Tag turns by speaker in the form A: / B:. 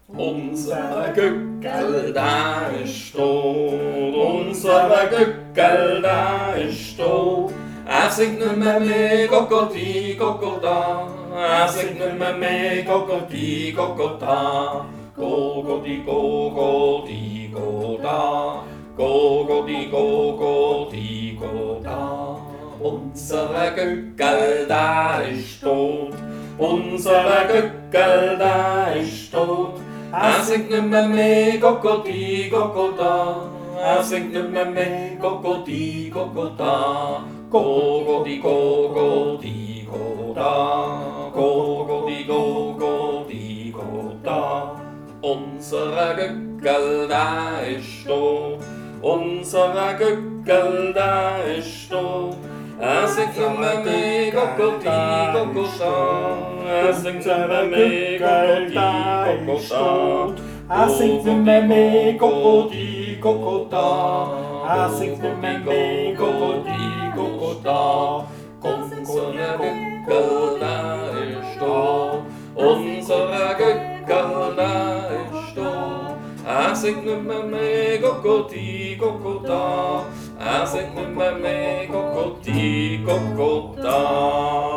A: Unser Gückel, da ist tot, unser Gückel, da ist tot. Singt nimmer mehr Gogoti, Gogota, singt nimmer mehr Gogoti, Gogota. Gogoti, Gogoti, Goda, Gogoti, Gogoti, Goda. Unser Gückel, da ist tot, unser Gückel, da ist tot. Singt nimmer mehr Gogoti, Gogota, singt nimmer mehr Gogoti, Gogota. Gogoti, Gogoti, Goda, Gogoti, Gogoti, Goda. Unser Gückel, da ist tot, unser Gückel, da ist tot. Singt nimmer mehr Gogoti, Gogota, singt nimmer mehr Gogoti, Gogota. Singt nimmer mehr Gogoti, Gogota, singt nimmer mehr Gogoti, Gogota. Unser Gückel, da ist tot, unser Gückel, da ist tot. Singt nimmer mehr Gogoti, Gogota, singt nimmer mehr Gogoti, Gogota.